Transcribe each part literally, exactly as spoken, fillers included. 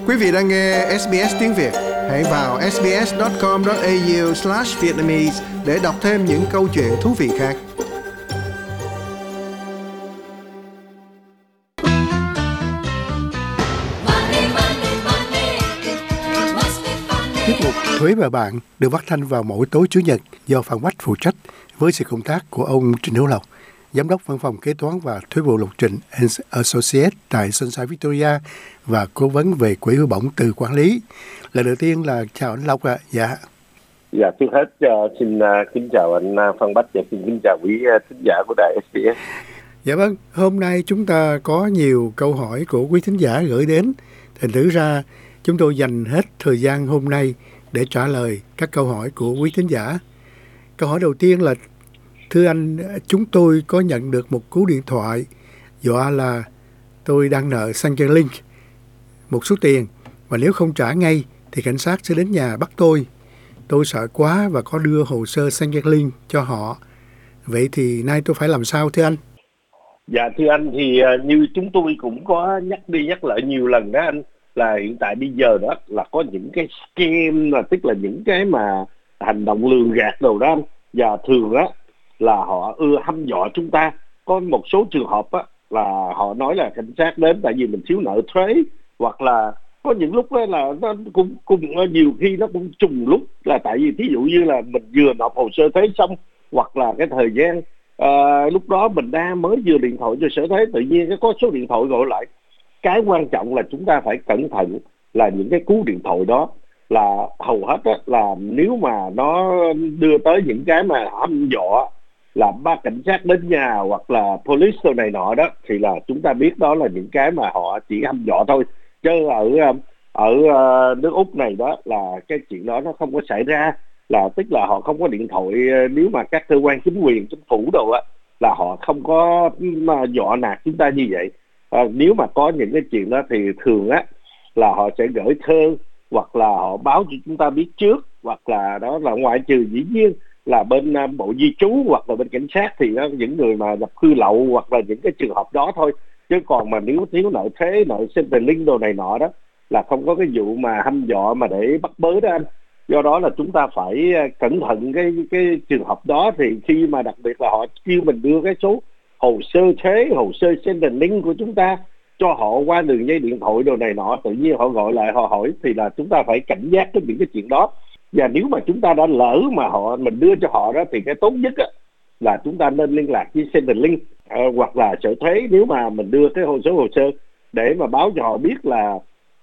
Quý vị đang nghe ét bê ét tiếng Việt. Hãy vào ét bê ét chấm com chấm a u slash vietnamese để đọc thêm những câu chuyện thú vị khác. Tiết mục Thuế và Bạn được phát thanh vào mỗi tối Chủ nhật do Phan Bách phụ trách với sự công tác của ông Trịnh Hữu Lộc, Giám đốc Văn phòng Kế toán và Thuế vụ Lục Trình and Associates tại Sunshine Victoria và cố vấn về quỹ hưu bổng từ quản lý. Lần đầu tiên là chào anh Lộc ạ. À. Dạ. Dạ, trước hết uh, xin uh, kính chào anh uh, Phan Bách và xin kính chào quý uh, thính giả của đài ét bê ét. Dạ vâng, hôm nay chúng ta có nhiều câu hỏi của quý thính giả gửi đến. Thành thử ra chúng tôi dành hết thời gian hôm nay để trả lời các câu hỏi của quý thính giả. Câu hỏi đầu tiên là: thưa anh, chúng tôi có nhận được một cú điện thoại dọa là tôi đang nợ Centrelink một số tiền và nếu không trả ngay thì cảnh sát sẽ đến nhà bắt tôi. Tôi sợ quá và có đưa hồ sơ Centrelink cho họ. Vậy thì nay tôi phải làm sao thưa anh? Dạ thưa anh, thì uh, như chúng tôi cũng có nhắc đi nhắc lại nhiều lần đó anh, là hiện tại bây giờ đó là có những cái scam, là tức là những cái mà hành động lường gạt đồ đó anh, và thường đó là họ ưa hăm dọa chúng ta. Có một số trường hợp á là họ nói là cảnh sát đến tại vì mình thiếu nợ thuế, hoặc là có những lúc đó là nó cũng cùng nhiều khi nó cũng trùng lúc, là tại vì thí dụ như là mình vừa nộp hồ sơ thuế xong, hoặc là cái thời gian uh, lúc đó mình đang mới vừa điện thoại cho sở thuế, tự nhiên cái có số điện thoại gọi lại. Cái quan trọng là chúng ta phải cẩn thận là những cái cú điện thoại đó là hầu hết á, là nếu mà nó đưa tới những cái mà hăm dọa là ba cảnh sát đến nhà hoặc là police này nọ đó, thì là chúng ta biết đó là những cái mà họ chỉ hăm dọa thôi. Chứ ở ở nước Úc này đó là cái chuyện đó nó không có xảy ra, là tức là họ không có điện thoại. Nếu mà các cơ quan chính quyền chính phủ đâu á là họ không có mà dọa nạt chúng ta như vậy. À, nếu mà có những cái chuyện đó thì thường á là họ sẽ gửi thơ hoặc là họ báo cho chúng ta biết trước, hoặc là đó là ngoại trừ dĩ nhiên là bên uh, bộ di trú hoặc là bên cảnh sát thì đó, những người mà nhập cư lậu hoặc là những cái trường hợp đó thôi. Chứ còn mà nếu thiếu nợ thuế, nợ Centrelink đồ này nọ đó là không có cái vụ mà hăm dọa mà để bắt bớ đó anh. Do đó là chúng ta phải uh, cẩn thận cái cái trường hợp đó. Thì khi mà đặc biệt là họ kêu mình đưa cái số hồ sơ thuế, hồ sơ Centrelink của chúng ta cho họ qua đường dây điện thoại đồ này nọ, tự nhiên họ gọi lại họ hỏi, thì là chúng ta phải cảnh giác với những cái chuyện đó. Và nếu mà chúng ta đã lỡ mà họ mình đưa cho họ đó thì cái tốt nhất á, là chúng ta nên liên lạc với Centrelink uh, hoặc là sở thuế nếu mà mình đưa cái hồ số hồ sơ, để mà báo cho họ biết là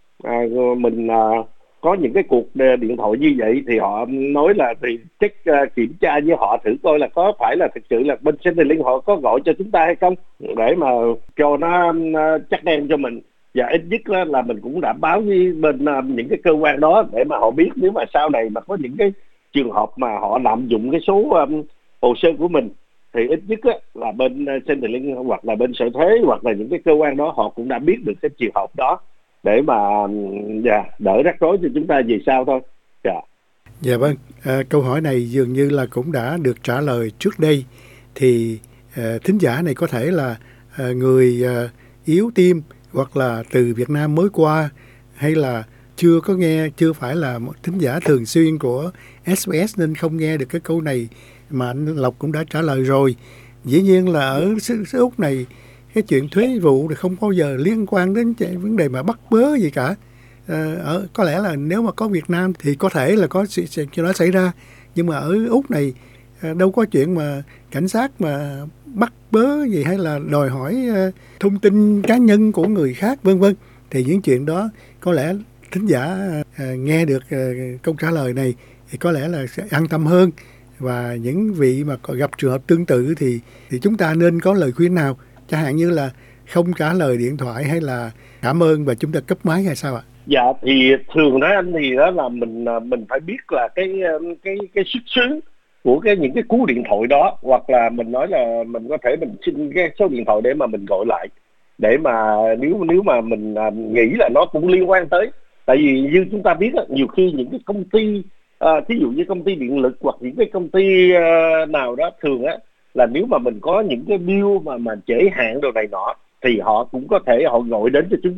uh, mình uh, có những cái cuộc điện thoại như vậy. Thì họ nói là thì check uh, kiểm tra với họ thử coi là có phải là thực sự là bên Centrelink họ có gọi cho chúng ta hay không, để mà cho nó uh, chắc đen cho mình. Và ít nhất là, là mình cũng đã báo với bên uh, những cái cơ quan đó để mà họ biết nếu mà sau này mà có những cái trường hợp mà họ lạm dụng cái số um, hồ sơ của mình, thì ít nhất á, là bên uh, Centrelink hoặc là bên sở thuế hoặc là những cái cơ quan đó họ cũng đã biết được cái trường hợp đó, để mà dạ, đỡ rắc rối cho chúng ta về sau thôi. Dạ, dạ vâng, à, câu hỏi này dường như là cũng đã được trả lời trước đây. Thì à, thính giả này có thể là à, người à, yếu tim, hoặc là từ Việt Nam mới qua, hay là chưa có nghe, chưa phải là một thính giả thường xuyên của ét bê ét nên không nghe được cái câu này mà anh Lộc cũng đã trả lời rồi. Dĩ nhiên là ở xứ, xứ Úc này cái chuyện thuế vụ thì không bao giờ liên quan đến vấn đề mà bắt bớ gì cả. À, ở, có lẽ là nếu mà có Việt Nam thì có thể là có chuyện đó xảy ra, nhưng mà ở Úc này à, đâu có chuyện mà cảnh sát mà bắt bớ gì hay là đòi hỏi uh, thông tin cá nhân của người khác vân vân. Thì những chuyện đó có lẽ thính giả uh, nghe được uh, câu trả lời này thì có lẽ là sẽ an tâm hơn. Và những vị mà gặp trường hợp tương tự thì thì chúng ta nên có lời khuyên nào, chẳng hạn như là không trả lời điện thoại hay là cảm ơn và chúng ta cấp máy hay sao ạ? Dạ, thì thường đó anh, thì đó là mình mình phải biết là cái cái cái xuất xứ của cái những cái cú điện thoại đó, hoặc là mình nói là mình có thể mình xin cái số điện thoại để mà mình gọi lại, để mà nếu nếu mà mình nghĩ là nó cũng liên quan tới. Tại vì như chúng ta biết đó, nhiều khi những cái công ty à, thí dụ như công ty điện lực hoặc những cái công ty à, nào đó, thường á là nếu mà mình có những cái bill mà mà trễ hạn đồ này nọ thì họ cũng có thể họ gọi đến cho chúng ta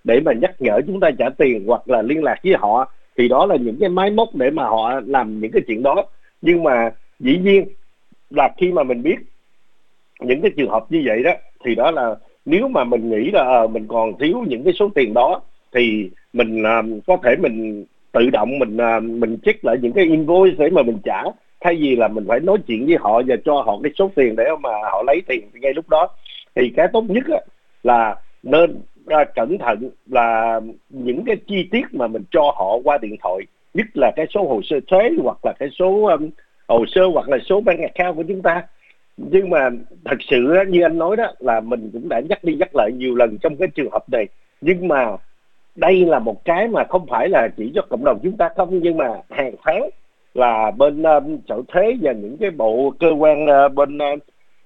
để mà nhắc nhở chúng ta trả tiền hoặc là liên lạc với họ, thì đó là những cái máy móc để mà họ làm những cái chuyện đó. Nhưng mà dĩ nhiên là khi mà mình biết những cái trường hợp như vậy đó, thì đó là nếu mà mình nghĩ là à, mình còn thiếu những cái số tiền đó, thì mình à, có thể mình tự động mình à, mình check lại những cái invoice để mà mình trả, thay vì là mình phải nói chuyện với họ và cho họ cái số tiền để mà họ lấy tiền ngay lúc đó. Thì cái tốt nhất á, là nên à, cẩn thận là những cái chi tiết mà mình cho họ qua điện thoại, nhất là cái số hồ sơ thuế hoặc là cái số um, hồ sơ hoặc là số bank account của chúng ta. Nhưng mà thật sự á, như anh nói đó, là mình cũng đã nhắc đi nhắc lại nhiều lần trong cái trường hợp này. Nhưng mà đây là một cái mà không phải là chỉ cho cộng đồng chúng ta không, nhưng mà hàng tháng là bên um, sở thuế và những cái bộ cơ quan uh, bên uh,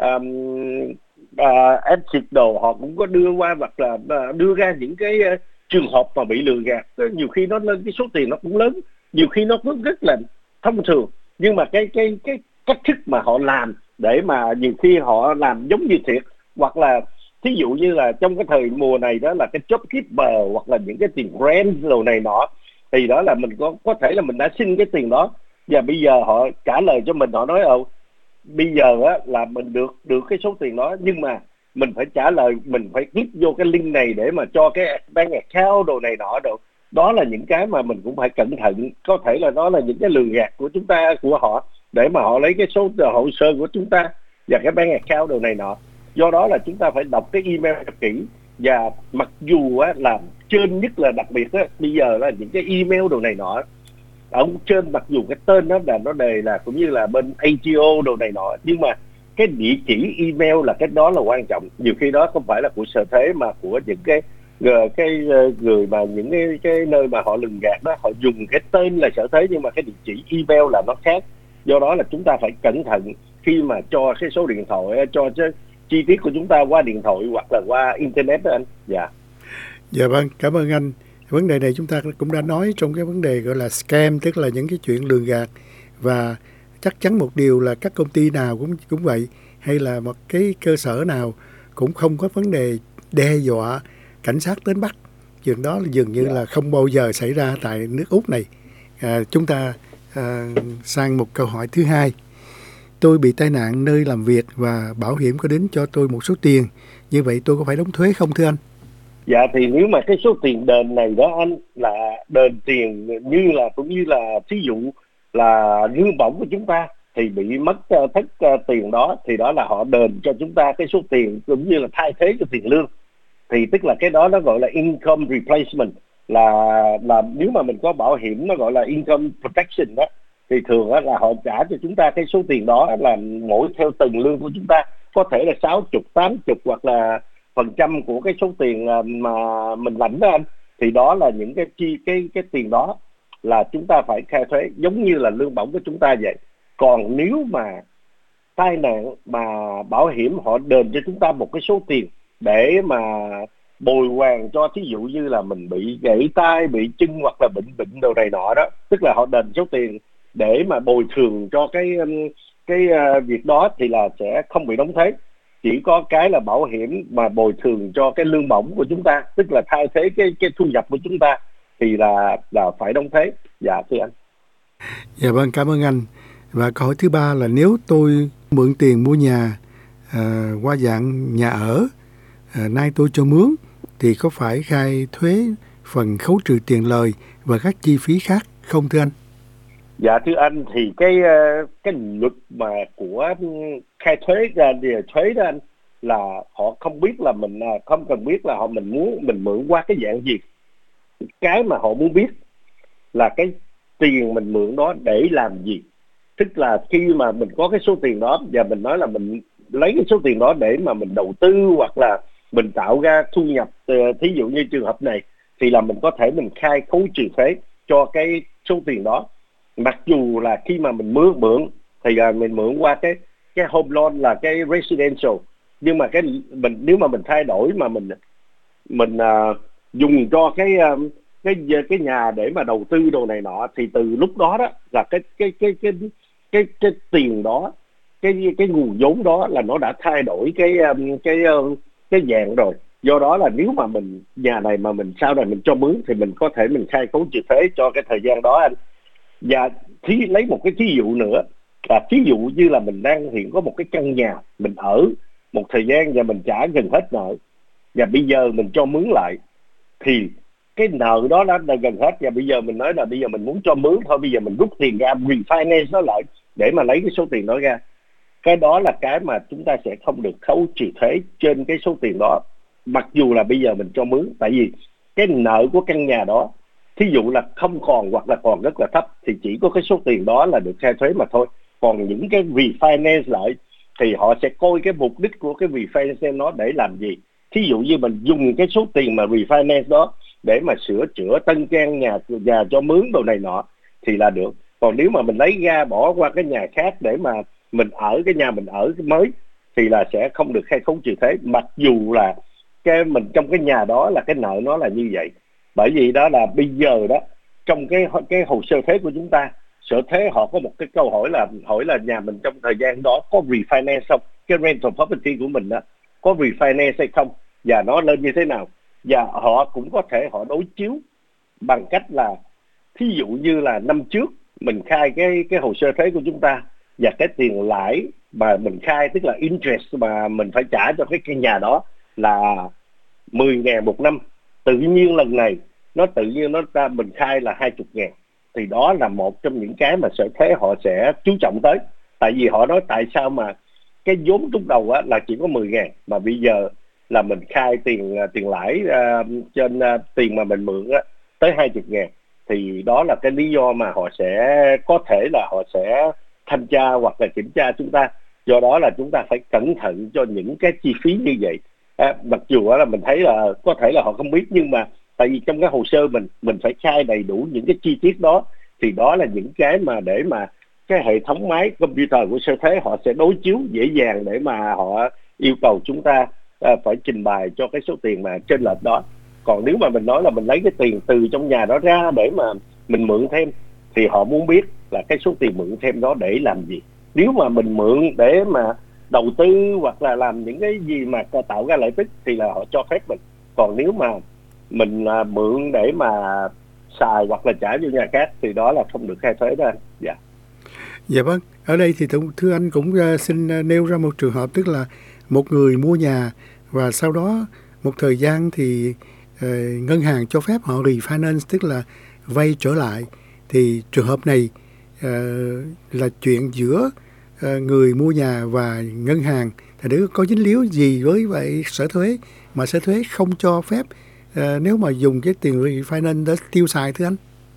um, uh, ép xê đồ họ cũng có đưa qua, hoặc là uh, đưa ra những cái uh, trường hợp mà bị lừa gạt. Nhiều khi nó lên cái số tiền nó cũng lớn, nhiều khi nó cũng rất là thông thường, nhưng mà cái cái cái cách thức mà họ làm để mà nhiều khi họ làm giống như thiệt, hoặc là thí dụ như là trong cái thời mùa này đó là cái job keeper hoặc là những cái tiền grant đồ này nọ, thì đó là mình có có thể là mình đã xin cái tiền đó và bây giờ họ trả lời cho mình, họ nói ồ bây giờ á là mình được được cái số tiền đó, nhưng mà mình phải trả lời, mình phải click vô cái link này để mà cho cái bank account đồ này nọ đồ. Đó là những cái mà mình cũng phải cẩn thận, có thể là đó là những cái lừa gạt của chúng ta, của họ, để mà họ lấy cái số hồ sơ của chúng ta và cái bank account đồ này nọ. Do đó là chúng ta phải đọc cái email thật kỹ, và mặc dù á, là trên nhất là đặc biệt á, bây giờ là những cái email đồ này nọ ở trên, mặc dù cái tên đó là nó đề là cũng như là bên a tê o đồ này nọ, nhưng mà cái địa chỉ email là cái đó là quan trọng. Nhiều khi đó không phải là của sở thuế mà của những cái cái người mà những cái, cái nơi mà họ lường gạt đó, họ dùng cái tên là sở thuế nhưng mà cái địa chỉ email là nó khác. Do đó là chúng ta phải cẩn thận khi mà cho cái số điện thoại, cho cái chi tiết của chúng ta qua điện thoại hoặc là qua internet đó anh. Dạ. Dạ vâng, cảm ơn anh. Vấn đề này chúng ta cũng đã nói trong cái vấn đề gọi là scam, tức là những cái chuyện lường gạt, và chắc chắn một điều là các công ty nào cũng cũng vậy, hay là một cái cơ sở nào cũng không có vấn đề đe dọa cảnh sát đến bắt. Chuyện đó dường như yeah. là không bao giờ xảy ra tại nước Úc này. À, chúng ta à, sang một câu hỏi thứ hai. Tôi bị tai nạn nơi làm việc và bảo hiểm có đến cho tôi một số tiền. Như vậy tôi có phải đóng thuế không thưa anh? Dạ thì nếu mà cái số tiền đền này đó anh là đền tiền như là cũng như là thí dụ là lương bổng của chúng ta thì bị mất uh, thất uh, tiền đó, thì đó là họ đền cho chúng ta cái số tiền cũng như là thay thế cho tiền lương. Thì tức là cái đó nó gọi là income replacement, là là nếu mà mình có bảo hiểm nó gọi là income protection đó, thì thường đó là họ trả cho chúng ta cái số tiền đó là mỗi theo từng lương của chúng ta, có thể là sáu mươi, tám mươi hoặc là phần trăm của cái số tiền mà mình lãnh đó anh. Thì đó là những cái chi cái cái tiền đó là chúng ta phải khai thuế giống như là lương bổng của chúng ta vậy. Còn nếu mà tai nạn mà bảo hiểm họ đền cho chúng ta một cái số tiền để mà bồi hoàn cho, thí dụ như là mình bị gãy tay, bị chân hoặc là bệnh bệnh đồ này nọ đó, tức là họ đền số tiền để mà bồi thường cho cái cái uh, việc đó, thì là sẽ không bị đóng thuế. Chỉ có cái là bảo hiểm mà bồi thường cho cái lương bổng của chúng ta, tức là thay thế cái cái thu nhập của chúng ta, thì là là phải đóng thuế. Dạ thưa anh. Dạ vâng, cảm ơn anh. Và câu hỏi thứ ba là nếu tôi mượn tiền mua nhà à, qua dạng nhà ở, à, nay tôi cho mướn, thì có phải khai thuế phần khấu trừ tiền lời và các chi phí khác không thưa anh? Dạ thưa anh, thì cái cái luật mà của khai thuế ra về thuế đó anh, là họ không biết là mình không cần biết là họ mình muốn mình mượn qua cái dạng gì. Cái mà họ muốn biết là cái tiền mình mượn đó để làm gì. Tức là khi mà mình có cái số tiền đó và mình nói là mình lấy cái số tiền đó để mà mình đầu tư hoặc là mình tạo ra thu nhập, thí dụ như trường hợp này, thì là mình có thể mình khai khấu trừ thuế cho cái số tiền đó. Mặc dù là khi mà mình mượn mượn thì là mình mượn qua cái cái home loan là cái residential, nhưng mà cái mình nếu mà mình thay đổi mà mình mình uh, dùng cho cái uh, cái cái nhà để mà đầu tư đồ này nọ, thì từ lúc đó đó là cái cái cái cái cái cái, cái tiền đó, cái cái nguồn vốn đó là nó đã thay đổi cái um, cái uh, cái dạng rồi. Do đó là nếu mà mình nhà này mà mình sau này mình cho mướn thì mình có thể mình khai khấu trừ thuế cho cái thời gian đó anh. Và thí lấy một cái thí dụ nữa là thí dụ như là mình đang hiện có một cái căn nhà mình ở một thời gian và mình trả gần hết nợ, và bây giờ mình cho mướn lại thì cái nợ đó đã, đã gần hết, và bây giờ mình nói là bây giờ mình muốn cho mướn thôi, bây giờ mình rút tiền ra refinance nó lại để mà lấy cái số tiền đó ra. Cái đó là cái mà chúng ta sẽ không được khấu trừ thuế trên cái số tiền đó, mặc dù là bây giờ mình cho mướn. Tại vì cái nợ của căn nhà đó thí dụ là không còn hoặc là còn rất là thấp thì chỉ có cái số tiền đó là được khai thuế mà thôi. Còn những cái refinance lại thì họ sẽ coi cái mục đích của cái refinance nó để làm gì. Thí dụ như mình dùng cái số tiền mà refinance đó để mà sửa chữa tân trang nhà nhà cho mướn đồ này nọ thì là được. Còn nếu mà mình lấy ra bỏ qua cái nhà khác để mà mình ở cái nhà mình ở cái mới thì là sẽ không được khai khấu trừ thuế, mặc dù là cái mình trong cái nhà đó là cái nợ nó là như vậy. Bởi vì đó là bây giờ đó trong cái cái hồ sơ thuế của chúng ta, sở thuế họ có một cái câu hỏi là hỏi là nhà mình trong thời gian đó có refinance không, cái rental property của mình đó có refinance hay không và nó lên như thế nào. Và họ cũng có thể họ đối chiếu bằng cách là thí dụ như là năm trước mình khai cái cái hồ sơ thuế của chúng ta và cái tiền lãi mà mình khai, tức là interest mà mình phải trả cho cái căn nhà đó là mười ngàn một năm. Tự nhiên lần này nó tự nhiên nó ta mình khai là hai mươi ngàn, thì đó là một trong những cái mà sở thuế họ sẽ chú trọng tới. Tại vì họ nói tại sao mà cái vốn lúc đầu á, là chỉ có mười ngàn mà bây giờ là mình khai tiền tiền lãi uh, trên uh, tiền mà mình mượn á, tới hai mươi ngàn. Thì đó là cái lý do mà họ sẽ có thể là họ sẽ thanh tra hoặc là kiểm tra chúng ta. Do đó là chúng ta phải cẩn thận cho những cái chi phí như vậy. À, mặc dù là mình thấy là có thể là họ không biết, nhưng mà tại vì trong cái hồ sơ mình mình phải khai đầy đủ những cái chi tiết đó, thì đó là những cái mà để mà cái hệ thống máy computer của sở thuế họ sẽ đối chiếu dễ dàng để mà họ yêu cầu chúng ta à, phải trình bày cho cái số tiền mà trên lệch đó. Còn nếu mà mình nói là mình lấy cái tiền từ trong nhà đó ra để mà mình mượn thêm thì họ muốn biết là cái số tiền mượn thêm đó để làm gì. Nếu mà mình mượn để mà đầu tư hoặc là làm những cái gì mà tạo ra lợi tức thì là họ cho phép mình. Còn nếu mà mình mượn để mà xài hoặc là trả cho nhà khác thì đó là không được khai thuế đó anh. Dạ. Dạ vâng. Ở đây thì thưa anh cũng xin nêu ra một trường hợp, tức là một người mua nhà và sau đó một thời gian thì uh, ngân hàng cho phép họ refinance, tức là vay trở lại. Thì trường hợp này uh, là chuyện giữa uh, người mua nhà và ngân hàng, thì đấy có dính líu gì với vậy sở thuế mà sở thuế không cho phép uh, nếu mà dùng cái tiền refinance để tiêu xài thưa anh?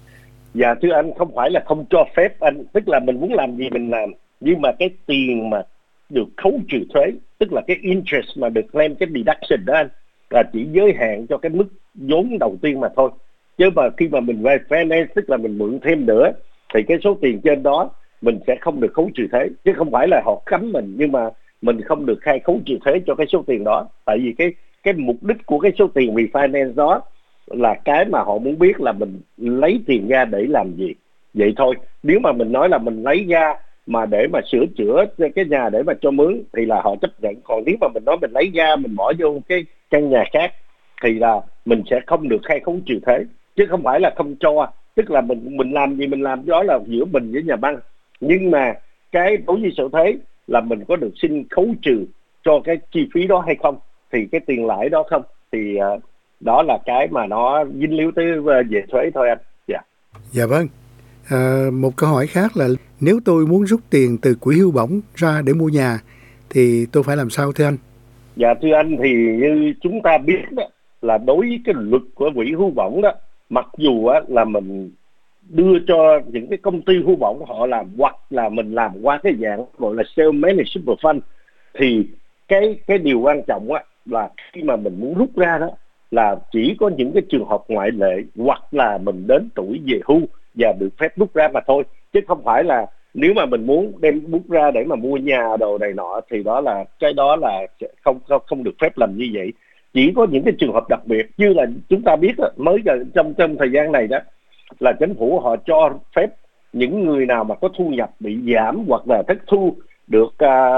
Dạ thưa anh, không phải là không cho phép anh, tức là mình muốn làm gì mình làm, nhưng mà cái tiền mà được khấu trừ thuế, tức là cái interest mà được claim, cái deduction đó anh, là chỉ giới hạn cho cái mức vốn đầu tiên mà thôi. Chứ mà khi mà mình refinance, tức là mình mượn thêm nữa, thì cái số tiền trên đó mình sẽ không được khấu trừ thuế. Chứ không phải là họ cấm mình, nhưng mà mình không được khai khấu trừ thuế cho cái số tiền đó. Tại vì cái cái mục đích của cái số tiền refinance đó là cái mà họ muốn biết là mình lấy tiền ra để làm gì. Vậy thôi. Nếu mà mình nói là mình lấy ra mà để mà sửa chữa cái nhà để mà cho mướn thì là họ chấp nhận. Còn nếu mà mình nói mình lấy ra mình bỏ vô cái căn nhà khác thì là mình sẽ không được khai khấu trừ thuế, chứ không phải là không cho. Tức là mình mình làm gì mình làm, đó là giữa mình với nhà băng. Nhưng mà cái đối với sở thuế là mình có được xin khấu trừ cho cái chi phí đó hay không, thì cái tiền lãi đó không, thì uh, đó là cái mà nó dính líu tới về thuế thôi anh. Dạ. Dạ vâng. À, một câu hỏi khác là nếu tôi muốn rút tiền từ quỹ hưu bổng ra để mua nhà thì tôi phải làm sao thưa anh? Dạ thưa anh, thì như chúng ta biết đó, là đối với cái luật của quỹ hưu bổng đó, mặc dù á, là mình đưa cho những cái công ty hưu bổng họ làm, hoặc là mình làm qua cái dạng gọi là self-managed super fund, thì cái cái điều quan trọng á, là khi mà mình muốn rút ra đó là chỉ có những cái trường hợp ngoại lệ, hoặc là mình đến tuổi về hưu và được phép rút ra mà thôi. Chứ không phải là nếu mà mình muốn đem rút ra để mà mua nhà đồ này nọ thì đó là cái đó là không không, không được phép làm như vậy. Chỉ có những cái trường hợp đặc biệt, như là chúng ta biết đó, mới trong trong thời gian này đó là chính phủ họ cho phép những người nào mà có thu nhập bị giảm hoặc là thất thu được uh,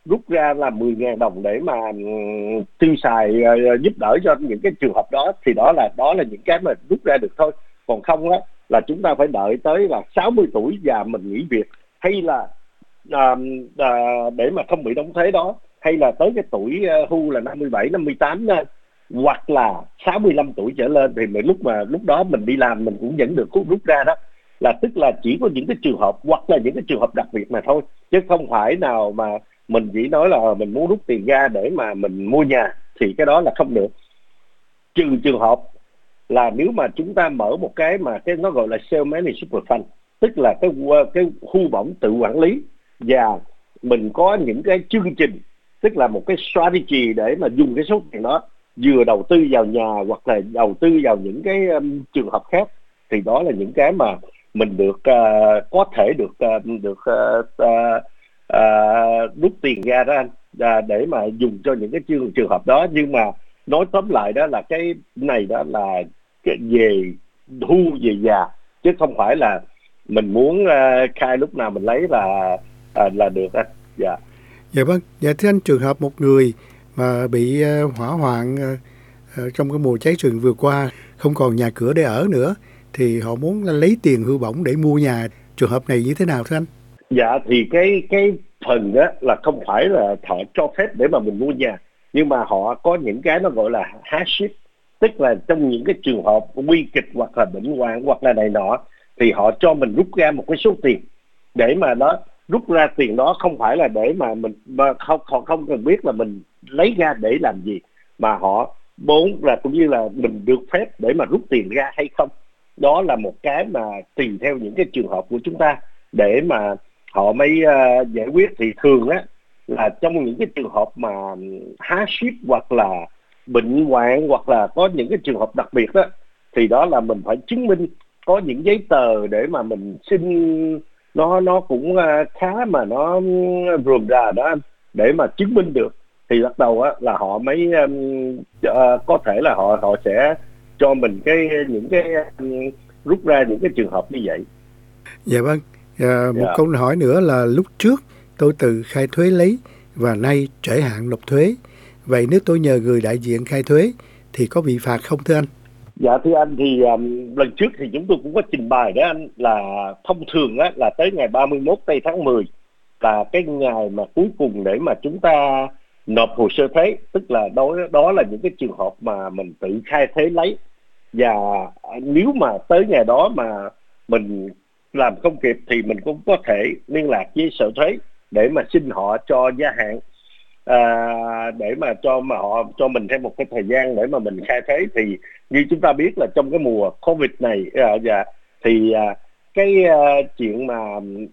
rút ra là mười ngàn đồng để mà um, tiêu xài uh, giúp đỡ cho những cái trường hợp đó, thì đó là đó là những cái mà rút ra được thôi. Còn không á là chúng ta phải đợi tới là sáu mươi tuổi và mình nghỉ việc, hay là à, à, để mà không bị đóng thuế đó, hay là tới cái tuổi uh, hưu là năm mươi bảy, năm mươi tám đó, hoặc là sáu mươi lăm tuổi trở lên, thì mình lúc mà lúc đó mình đi làm mình cũng vẫn được rút ra đó. Là tức là chỉ có những cái trường hợp hoặc là những cái trường hợp đặc biệt mà thôi, chứ không phải nào mà mình chỉ nói là mình muốn rút tiền ra để mà mình mua nhà, thì cái đó là không được. Trừ trường hợp là nếu mà chúng ta mở một cái mà cái nó gọi là self-managed super fund, tức là cái cái khu bổng tự quản lý, và mình có những cái chương trình, tức là một cái strategy để mà dùng cái số tiền đó vừa đầu tư vào nhà hoặc là đầu tư vào những cái um, trường hợp khác, thì đó là những cái mà mình được uh, có thể được uh, được uh, uh, uh, rút tiền ra đó anh, uh, để mà dùng cho những cái trường trường hợp đó. Nhưng mà nói tóm lại đó là cái này đó là cái về thu về già, chứ không phải là mình muốn uh, khai lúc nào mình lấy là uh, là được anh. Dạ. Dạ vâng. Dạ thưa anh, trường hợp một người mà bị uh, hỏa hoạn uh, uh, trong cái mùa cháy rừng vừa qua, không còn nhà cửa để ở nữa, thì họ muốn lấy tiền hưu bổng để mua nhà, trường hợp này như thế nào thưa anh? Dạ thì cái cái phần đó là không phải là họ cho phép để mà mình mua nhà, nhưng mà họ có những cái nó gọi là hardship, tức là trong những cái trường hợp nguy kịch hoặc là bệnh hoạn hoặc là này nọ, thì họ cho mình rút ra một cái số tiền để mà nó rút ra tiền đó không phải là để mà mình mà không họ không cần biết là mình lấy ra để làm gì, mà họ muốn là cũng như là mình được phép để mà rút tiền ra hay không. Đó là một cái mà tùy theo những cái trường hợp của chúng ta để mà họ mới uh, giải quyết. Thì thường á là trong những cái trường hợp mà hardship hoặc là bệnh hoạn hoặc là có những cái trường hợp đặc biệt đó, thì đó là mình phải chứng minh có những giấy tờ để mà mình xin, nó nó cũng uh, khá mà nó rườm rà đó anh, để mà chứng minh được thì bắt đầu á là họ mới um, uh, có thể là họ họ sẽ cho mình cái những cái um, rút ra những cái trường hợp như vậy. Dạ vâng. À, một Yeah. câu hỏi nữa là lúc trước tôi tự khai thuế lấy và nay trễ hạn nộp thuế. Vậy nếu tôi nhờ người đại diện khai thuế thì có bị phạt không thưa anh? Dạ thưa anh, thì um, lần trước thì chúng tôi cũng có trình bày đó anh, là thông thường á là tới ngày ba mươi mốt tây tháng mười là cái ngày mà cuối cùng để mà chúng ta nộp hồ sơ thuế, tức là đó đó là những cái trường hợp mà mình tự khai thuế lấy. Và nếu mà tới ngày đó mà mình làm không kịp thì mình cũng có thể liên lạc với sở thuế để mà xin họ cho gia hạn, à, để mà cho mà họ cho mình thêm một cái thời gian để mà mình khai thuế. Thì như chúng ta biết là trong cái mùa Covid này à, dạ, thì à, cái à, chuyện mà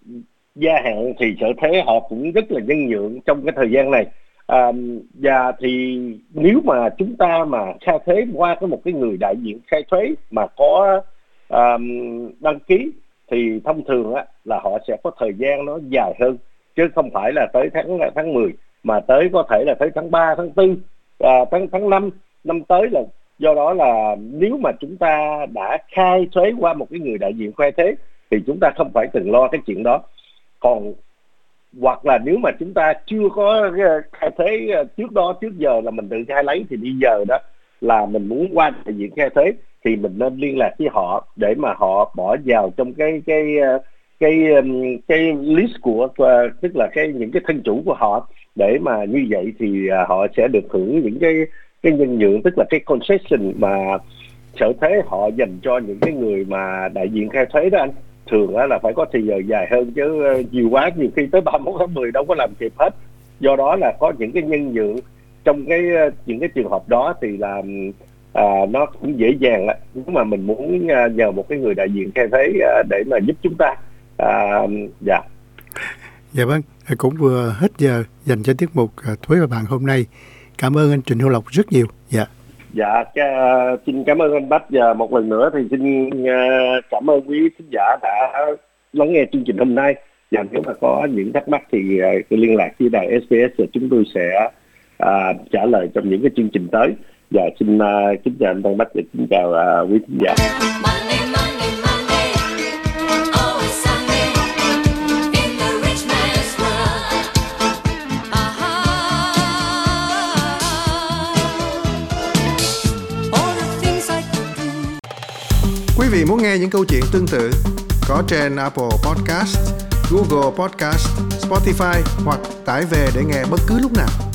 gia hạn thì sở thuế họ cũng rất là nhân nhượng trong cái thời gian này. À, và thì nếu mà chúng ta mà khai thuế qua cái một cái người đại diện khai thuế mà có à, đăng ký, thì thông thường á là họ sẽ có thời gian nó dài hơn, chứ không phải là tới tháng tháng mười, mà tới có thể là tới tháng ba, tháng tư, à, tháng tháng năm năm tới. Là do đó là nếu mà chúng ta đã khai thuế qua một cái người đại diện khai thuế thì chúng ta không phải cần lo cái chuyện đó. Còn hoặc là nếu mà chúng ta chưa có khai thuế trước đó, trước giờ là mình tự khai lấy, thì bây giờ đó là mình muốn qua đại diện khai thuế thì mình nên liên lạc với họ để mà họ bỏ vào trong cái cái cái cái, cái list của, tức là cái những cái thân chủ của họ, để mà như vậy thì họ sẽ được hưởng những cái cái nhân nhượng, tức là cái concession mà sở thuế họ dành cho những cái người mà đại diện khai thuế đó anh. Thường là phải có thời giờ dài hơn, chứ nhiều quá nhiều khi tới ba mươi mốt tháng mười đâu có làm kịp hết. Do đó là có những cái nhân nhượng trong cái những cái trường hợp đó thì là à, nó cũng dễ dàng á, nếu mà mình muốn nhờ một cái người đại diện khai thuế để mà giúp chúng ta. À, dạ. Dạ vâng, cũng vừa hết giờ dành cho tiết mục Thuế và Bạn hôm nay. Cảm ơn anh Trịnh Hữu Lộc rất nhiều. Dạ. Dạ, cái, uh, xin cảm ơn anh Bách, và một lần nữa thì xin uh, cảm ơn quý khán giả đã lắng nghe chương trình hôm nay. Và nếu mà có những thắc mắc thì uh, liên lạc với đài ét bê ét và chúng tôi sẽ uh, trả lời trong những cái chương trình tới. Và xin uh, kính chào anh Tân Bách và xin chào uh, quý khán giả. Monday, Monday, always Sunday in the rich man's world. Uh-huh. Quý vị muốn nghe những câu chuyện tương tự có trên Apple Podcast, Google Podcast, Spotify hoặc tải về để nghe bất cứ lúc nào.